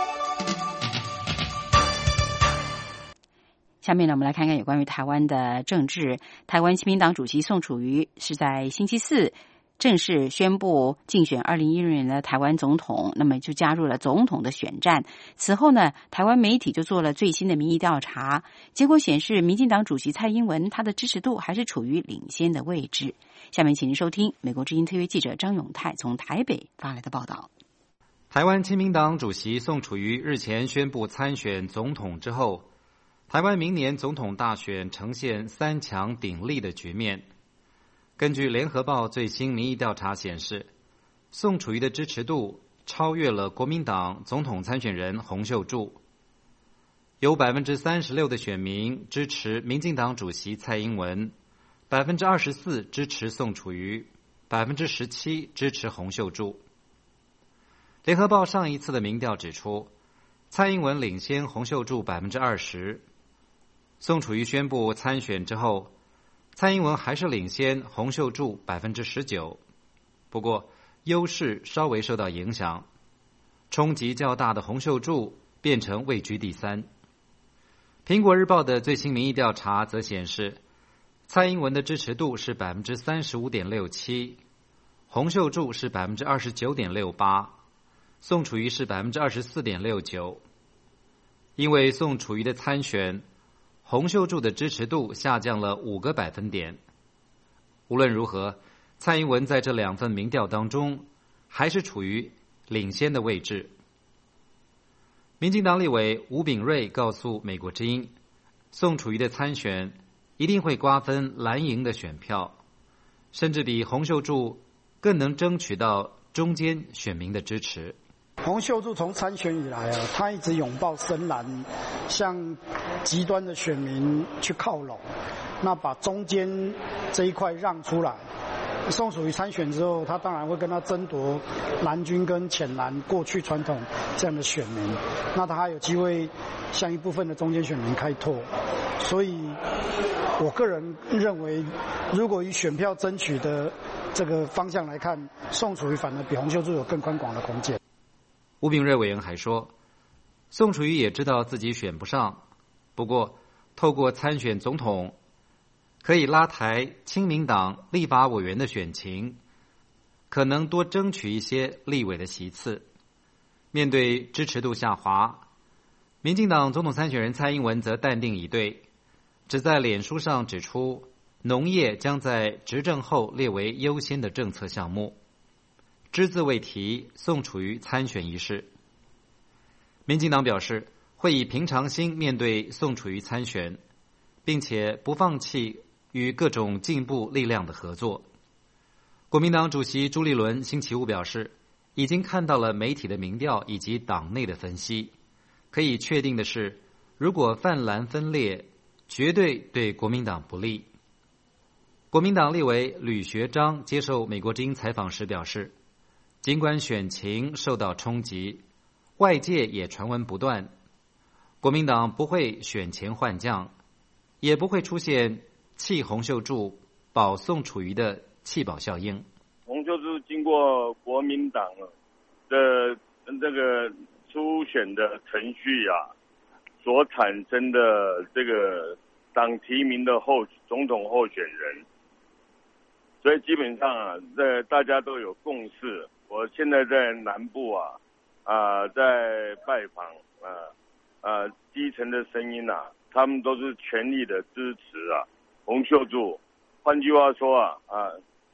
下面呢，我们来看看有关于台湾的政治。台湾亲民党主席宋楚瑜是在星期四正式宣布竞选二零一六年的台湾总统，那么就加入了总统的选战。此后呢，台湾媒体就做了最新的民意调查，结果显示，民进党主席蔡英文他的支持度还是处于领先的位置。下面请您收听美国之音特约记者张永泰从台北发来的报道。
台湾亲民党主席宋楚瑜日前宣布参选总统之后，台湾明年总统大选呈现三强鼎立的局面。根据联合报最新民意调查显示，宋楚瑜的支持度超越了国民党总统参选人洪秀柱，有 百分之三十六 的选民支持民进党主席蔡英文， 百分之二十四 支持宋楚瑜， 百分之十七 支持洪秀柱。联合报上一次的民调指出，蔡英文领先洪秀柱 百分之二十， 宋楚瑜宣布参选之后，蔡英文还是领先洪秀柱 百分之十九， 不过优势稍微受到影响，冲击较大的洪秀柱变成位居第三。苹果日报的最新民意调查则显示，蔡英文的支持度是 百分之三十五点六七， 洪秀柱是 百分之二十九点六八， 宋楚瑜是 百分之二十四点六九。 因为宋楚瑜的参选，洪秀柱的支持度下降了五个百分点。无论如何，蔡英文在这两份民调当中还是处于领先的位置。民进党立委吴秉叡告诉美国之音，宋楚瑜的参选一定会瓜分蓝营的选票，甚至比洪秀柱更能争取到中间选民的支持。
洪秀柱从参选以来啊，他一直拥抱深蓝，向极端的选民去靠拢，那把中间这一块让出来。宋楚瑜参选之后，他当然会跟他争夺蓝军跟浅蓝过去传统这样的选民，那他还有机会向一部分的中间选民开拓。所以我个人认为，如果以选票争取的这个方向来看，宋楚瑜反而比洪秀柱有更宽广的空间。
吴秉叡委员还说，宋楚瑜也知道自己选不上，不过透过参选总统，可以拉抬亲民党立法委员的选情，可能多争取一些立委的席次。面对支持度下滑，民进党总统参选人蔡英文则淡定以对，只在脸书上指出，农业将在执政后列为优先的政策项目，只字未提宋楚瑜参选一事。民进党表示会以平常心面对宋楚瑜参选，并且不放弃与各种进步力量的合作。国民党主席朱立伦星期五表示，已经看到了媒体的民调以及党内的分析，可以确定的是，如果泛蓝分裂，绝对对国民党不利。国民党立委吕学章接受美国之音采访时表示，尽管选情受到冲击，外界也传闻不断，国民党不会选前换将，也不会出现弃洪秀柱保宋楚瑜的弃保效应。
洪秀柱经过国民党的这个初选的程序啊，所产生的这个党提名的候总统候选人，所以基本上啊，这大家都有共识。我现在在南部啊，啊、呃，在拜访啊啊、呃、基层的声音啊，他们都是全力的支持啊洪秀柱。换句话说啊啊，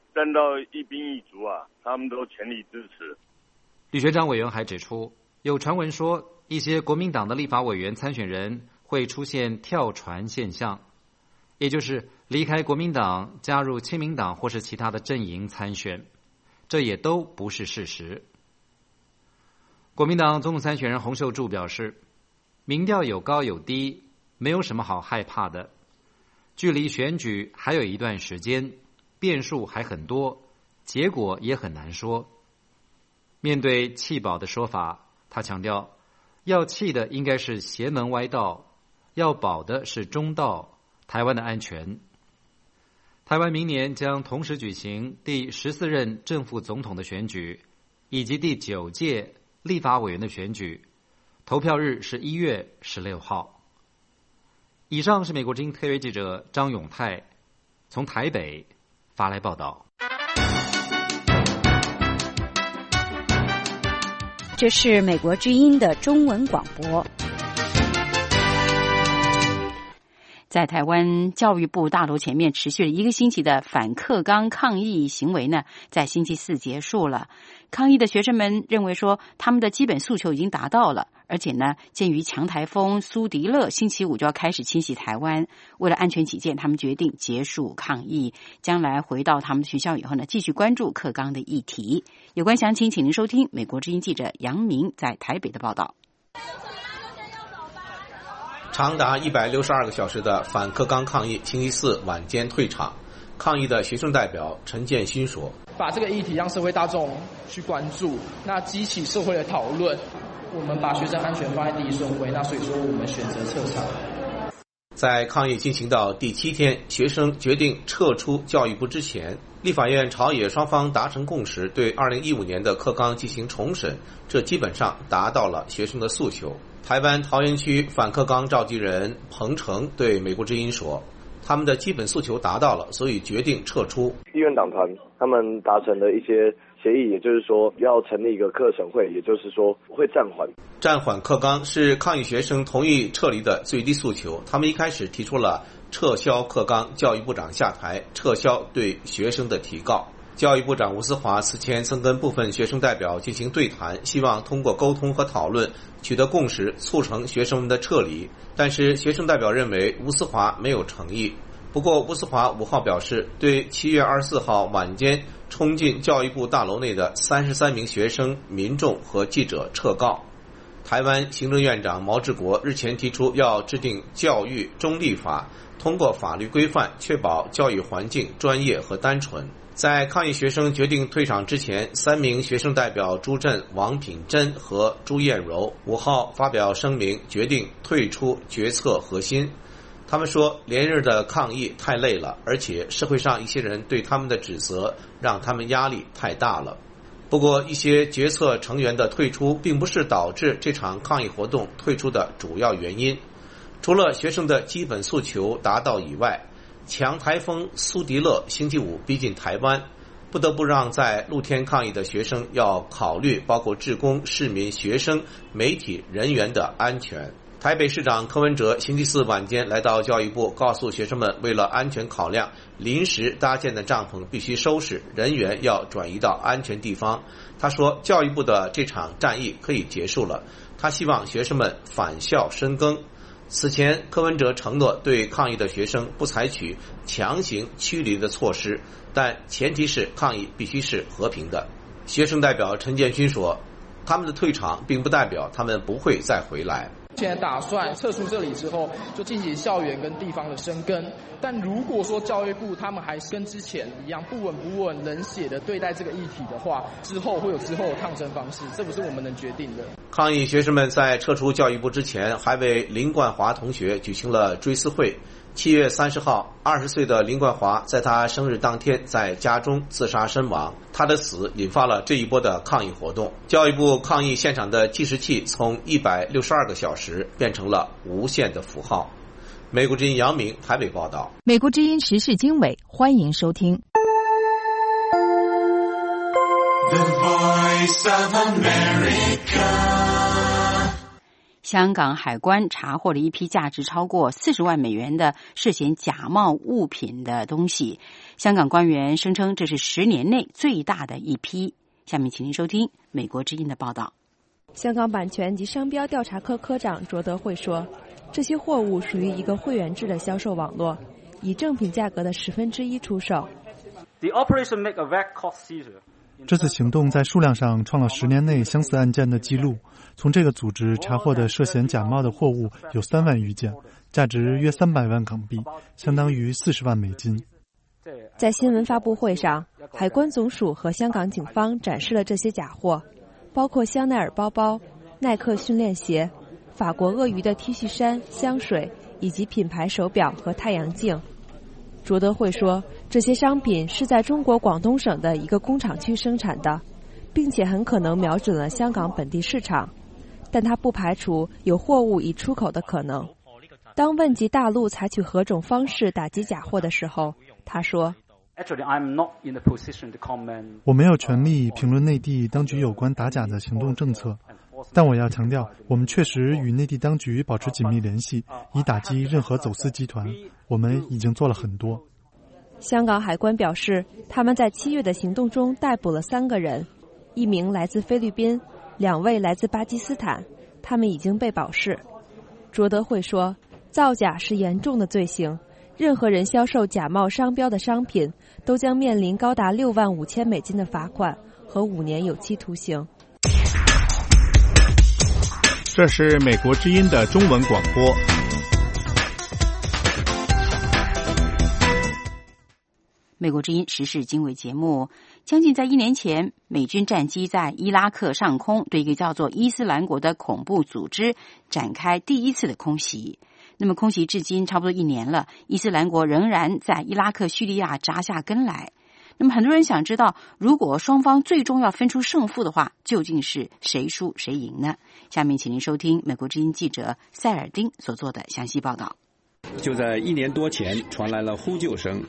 站到一兵一卒啊，他们都全力支持。
吕学章委员还指出，有传闻说一些国民党的立法委员参选人会出现跳船现象，也就是离开国民党加入亲民党或是其他的阵营参选，这也都不是事实。国民党总统参选人洪秀柱表示，民调有高有低，没有什么好害怕的。距离选举还有一段时间，变数还很多，结果也很难说。面对弃保的说法，他强调，要弃的应该是邪门歪道，要保的是中道，台湾的安全。台湾明年将同时举行第十四任正副总统的选举，以及第九届立法委员的选举，投票日是一月十六号。以上是美国之音特约记者张永泰从台北发来报道。
这是美国之音的中文广播。
在台湾教育部大楼前面持续了一个星期的反课纲抗议行为呢，在星期四结束了。抗议的学生们认为说，他们的基本诉求已经达到了，而且呢，鉴于强台风苏迪勒星期五就要开始侵袭台湾，为了安全起见，他们决定结束抗议，将来回到他们学校以后呢，继续关注课纲的议题。有关详情，请您收听美国之音记者杨明在台北的报道。
长达一百六十二个小时的反课纲抗议，星期四晚间退场。抗议的学生代表陈建勋说：“
把这个议题让社会大众去关注，那激起社会的讨论。我们把学生安全放在第一顺位，那所以说我们选择撤场。”
在抗议进行到第七天，学生决定撤出教育部之前，立法院朝野双方达成共识，对二零一五年的课纲进行重审，这基本上达到了学生的诉求。台湾桃园区反课纲召集人彭程对美国之音说，他们的基本诉求达到了，所以决定撤出。
议院党团他们达成了一些协议，也就是说要成立一个课审会，也就是说会暂缓。
暂缓课纲是抗议学生同意撤离的最低诉求。他们一开始提出了撤销课纲，教育部长下台，撤销对学生的提告。教育部长吴思华此前曾跟部分学生代表进行对谈，希望通过沟通和讨论取得共识，促成学生们的撤离。但是学生代表认为吴思华没有诚意。不过吴思华五号表示，对七月二十四号晚间冲进教育部大楼内的三十三名学生、民众和记者撤告。台湾行政院长毛治国日前提出要制定教育中立法，通过法律规范确保教育环境专业和单纯。在抗议学生决定退场之前，三名学生代表朱振、王品珍和朱艳柔五号发表声明，决定退出决策核心。他们说，连日的抗议太累了，而且社会上一些人对他们的指责让他们压力太大了。不过，一些决策成员的退出并不是导致这场抗议活动退出的主要原因。除了学生的基本诉求达到以外，强台风苏迪勒星期五逼近台湾，不得不让在露天抗议的学生要考虑包括志工、市民、学生、媒体人员的安全。台北市长柯文哲星期四晚间来到教育部，告诉学生们，为了安全考量，临时搭建的帐篷必须收拾，人员要转移到安全地方。他说，教育部的这场战役可以结束了，他希望学生们返校深耕。此前，柯文哲承诺对抗议的学生不采取强行驱离的措施，但前提是抗议必须是和平的。学生代表陈建勋说，他们的退场并不代表他们不会再回来。
现在打算撤出这里之后，就进行校园跟地方的深耕。但如果说教育部他们还是跟之前一样不稳不稳、冷血的对待这个议题的话，之后会有之后的抗争方式，这不是我们能决定的。
抗议学生们在撤出教育部之前，还为林冠华同学举行了追思会。七月三十号，二十岁的林冠华在他生日当天在家中自杀身亡。他的死引发了这一波的抗议活动。教育部抗议现场的计时器从一百六十二个小时变成了无限的符号。美国之音杨明台北报道。
美国之音时事经纬，欢迎收听。
The Voice of America。
香港海关查获了一批价值超过四十万美元的涉嫌假冒物品的东西。香港官员声称这是十年内最大的一批。下面请您收听美国之音的报道。
香港版权及商标调查科科长卓德惠说，这些货物属于一个会员制的销售网络，以正品价格的十分之一出售。
这次行动在数量上创了十年内相似案件的记录。从这个组织查获的涉嫌假冒的货物有三万余件，价值约三百万港币，相当于四十万美金。
在新闻发布会上，海关总署和香港警方展示了这些假货，包括香奈儿包包、耐克训练鞋、法国鳄鱼的 T 恤衫、香水以及品牌手表和太阳镜。卓德惠说，这些商品是在中国广东省的一个工厂区生产的，并且很可能瞄准了香港本地市场，但他不排除有货物已出口的可能。当问及大陆采取何种方式打击假货的时候，他说，
我没有权利评论内地当局有关打假的行动政策，但我要强调，我们确实与内地当局保持紧密联系，以打击任何走私集团。我们已经做了很多。
香港海关表示，他们在七月的行动中逮捕了三个人，一名来自菲律宾，两位来自巴基斯坦，他们已经被保释。卓德惠说，造假是严重的罪行，任何人销售假冒商标的商品都将面临高达六万五千美金的罚款和五年有期徒刑。
这是美国之音的中文广播。
美国之音时事经纬节目，将近在一年前，美军战机在伊拉克上空对一个叫做伊斯兰国的恐怖组织展开第一次的空袭。那么空袭至今差不多一年了，伊斯兰国仍然在伊拉克、叙利亚扎下根来。那么很多人想知道，如果双方最终要分出胜负的话，究竟是谁输谁赢呢？下面请您收听美国之音记者塞尔丁所做的详细报道。
就在一年多前，传来了呼救声。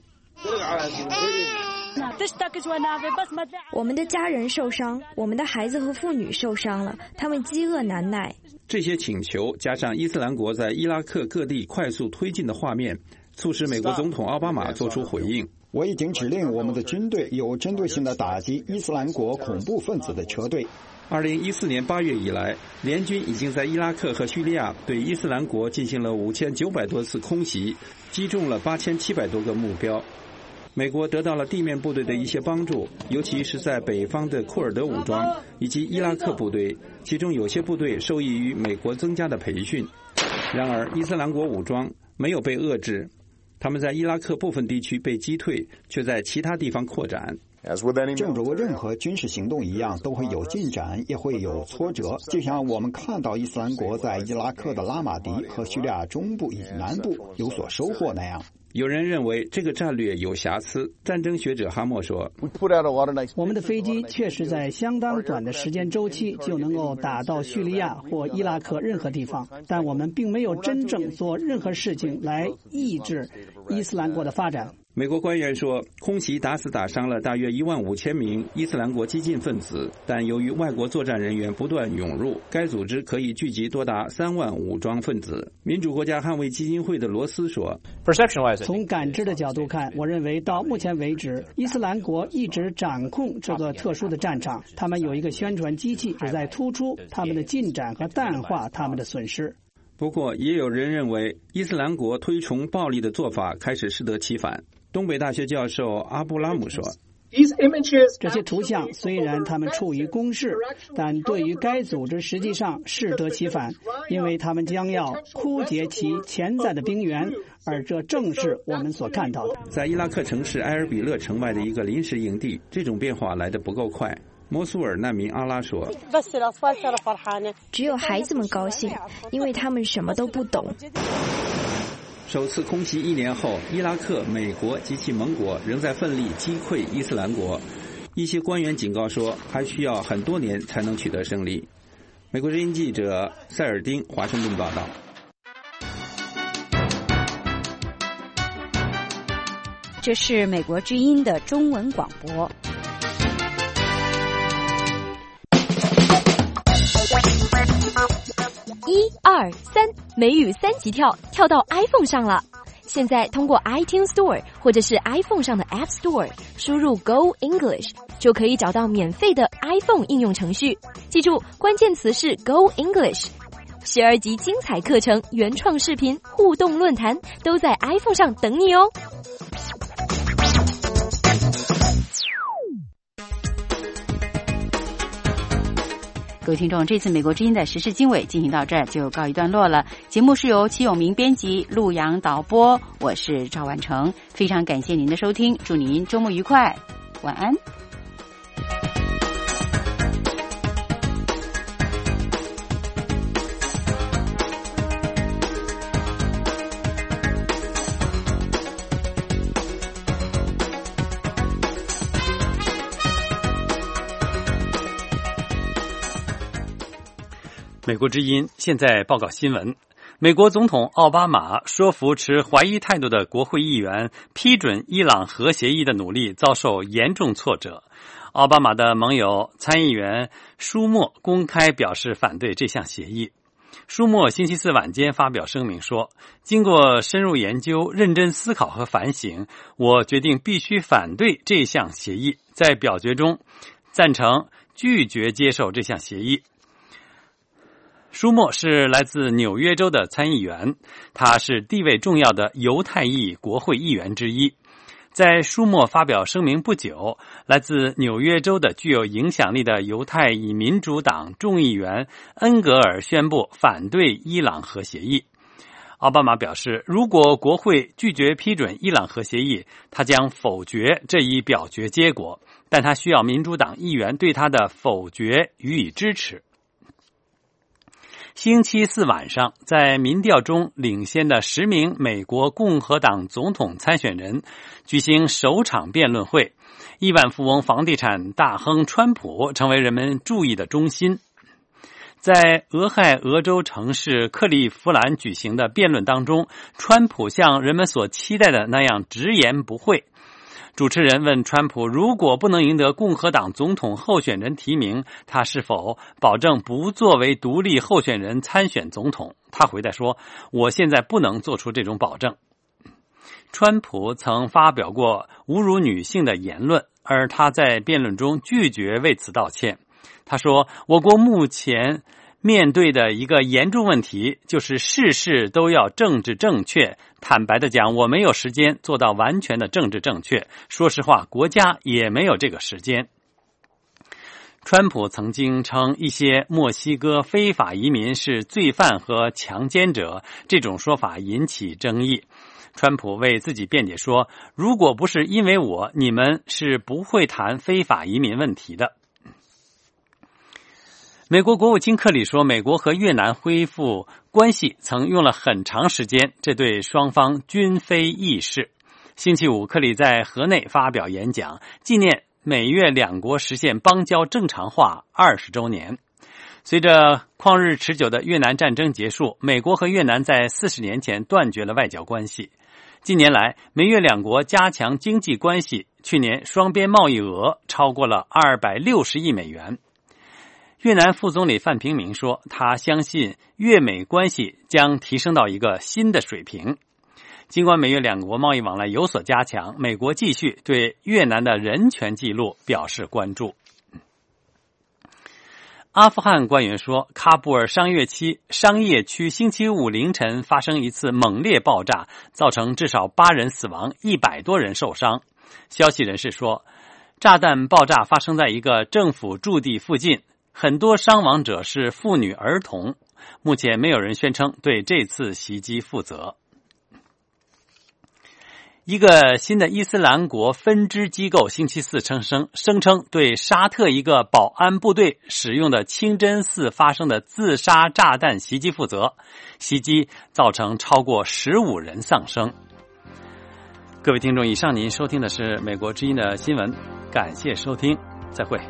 我们的家人受伤，我们的孩子和妇女受伤了，他们饥饿难耐。
这些请求加上伊斯兰国在伊拉克各地快速推进的画面，促使美国总统奥巴马做出回应。
我已经指令我们的军队有针对性地打击伊斯兰国恐怖分子的车队。
二零一四年八月以来，联军已经在伊拉克和叙利亚对伊斯兰国进行了五千九百多次空袭，击中了八千七百多个目标。美国得到了地面部队的一些帮助，尤其是在北方的库尔德武装以及伊拉克部队，其中有些部队受益于美国增加的培训。然而，伊斯兰国武装没有被遏制，他们在伊拉克部分地区被击退，却在其他地方扩展。
正如任何军事行动一样，都会有进展，也会有挫折。就像我们看到伊斯兰国在伊拉克的拉马迪和叙利亚中部以及南部有所收获那样。
有人认为这个战略有瑕疵。战争学者哈默说，
我们的飞机确实在相当短的时间周期就能够打到叙利亚或伊拉克任何地方，但我们并没有真正做任何事情来抑制伊斯兰国的发展。
美国官员说，空袭打死打伤了大约一万五千名伊斯兰国激进分子，但由于外国作战人员不断涌入，该组织可以聚集多达三万武装分子。民主国家捍卫基金会的罗斯说，
从感知的角度看，我认为到目前为止，伊斯兰国一直掌控这个特殊的战场，他们有一个宣传机器，旨在突出他们的进展和淡化他们的损失。
不过，也有人认为伊斯兰国推崇暴力的做法开始适得其反。东北大学教授阿布拉姆说，
这些图像虽然他们处于攻势，但对于该组织实际上适得其反，因为他们将要枯竭其潜在的兵源，而这正是我们所看到的。
在伊拉克城市埃尔比勒城外的一个临时营地，这种变化来得不够快。摩苏尔难民阿拉说，
只有孩子们高兴，因为他们什么都不懂。
首次空袭一年后，伊拉克、美国及其盟国仍在奋力击溃伊斯兰国。一些官员警告说，还需要很多年才能取得胜利。美国之音记者塞尔丁华盛顿报道。
这是美国之音的中文广播。
一二三，美语三级跳，跳到 iPhone 上了。现在通过 iTunes Store 或者是 iPhone 上的 App Store 输入 Go English 就可以找到免费的 iPhone 应用程序。记住，关键词是 Go English。十二集精彩课程、原创视频、互动论坛都在 iPhone 上等你哦。
各位听众，这次美国之音的时事经纬进行到这儿就告一段落了。节目是由齐永明编辑，陆阳导播，我是赵婉成。非常感谢您的收听，祝您周末愉快，晚安。
美国之音现在报告新闻。美国总统奥巴马说服持怀疑态度的国会议员批准伊朗核协议的努力遭受严重挫折。奥巴马的盟友参议员舒默公开表示反对这项协议。舒默星期四晚间发表声明说，经过深入研究、认真思考和反省，我决定必须反对这项协议，在表决中赞成拒绝接受这项协议。舒默是来自纽约州的参议员，他是地位重要的犹太裔国会议员之一。在舒默发表声明不久，来自纽约州的具有影响力的犹太裔民主党众议员恩格尔宣布反对伊朗核协议。奥巴马表示，如果国会拒绝批准伊朗核协议，他将否决这一表决结果，但他需要民主党议员对他的否决予以支持。星期四晚上，在民调中领先的十名美国共和党总统参选人举行首场辩论会，亿万富翁房地产大亨川普成为人们注意的中心。在俄亥俄州城市克利夫兰举行的辩论当中，川普像人们所期待的那样直言不讳。主持人问川普，如果不能赢得共和党总统候选人提名，他是否保证不作为独立候选人参选总统？他回答说，我现在不能做出这种保证。川普曾发表过侮辱女性的言论，而他在辩论中拒绝为此道歉。他说，我国目前面对的一个严重问题就是事事都要政治正确。坦白的讲，我没有时间做到完全的政治正确。说实话，国家也没有这个时间。川普曾经称一些墨西哥非法移民是罪犯和强奸者，这种说法引起争议。川普为自己辩解说，如果不是因为我，你们是不会谈非法移民问题的。美国国务卿克里说，美国和越南恢复关系曾用了很长时间，这对双方均非易事。星期五，克里在河内发表演讲，纪念美越两国实现邦交正常化二十周年。随着旷日持久的越南战争结束，美国和越南在四十年前断绝了外交关系。近年来，美越两国加强经济关系，去年双边贸易额超过了二百六十亿美元。越南副总理范平明说，他相信越美关系将提升到一个新的水平。尽管美越两国贸易往来有所加强，美国继续对越南的人权记录表示关注。阿富汗官员说，喀布尔商业区商业区星期五凌晨发生一次猛烈爆炸，造成至少八人死亡，一百多人受伤。消息人士说，炸弹爆炸发生在一个政府驻地附近，很多伤亡者是妇女儿童。目前没有人宣称对这次袭击负责。一个新的伊斯兰国分支机构星期四称声声称对沙特一个保安部队使用的清真寺发生的自杀炸弹袭击负责，袭击造成超过十五人丧生。各位听众，以上您收听的是美国之音的新闻，感谢收听，再会。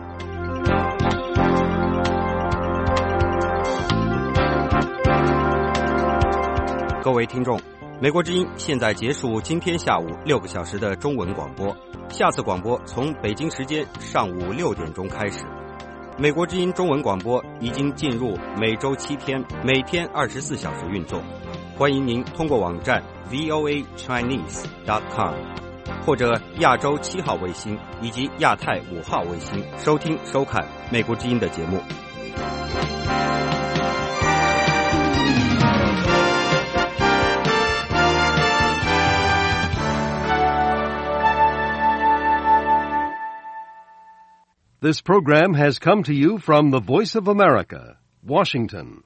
各位听众，美国之音现在结束今天下午六个小时的中文广播，下次广播从北京时间上午六点钟开始。 美国之音中文广播已经进入每周七天、每天二十四小时运作。欢迎您通过网站 v o a chinese dot com 或者亚洲七号卫星以及亚太五号卫星收听收看美国之音的节目。
This program has come to you from the Voice of America, Washington.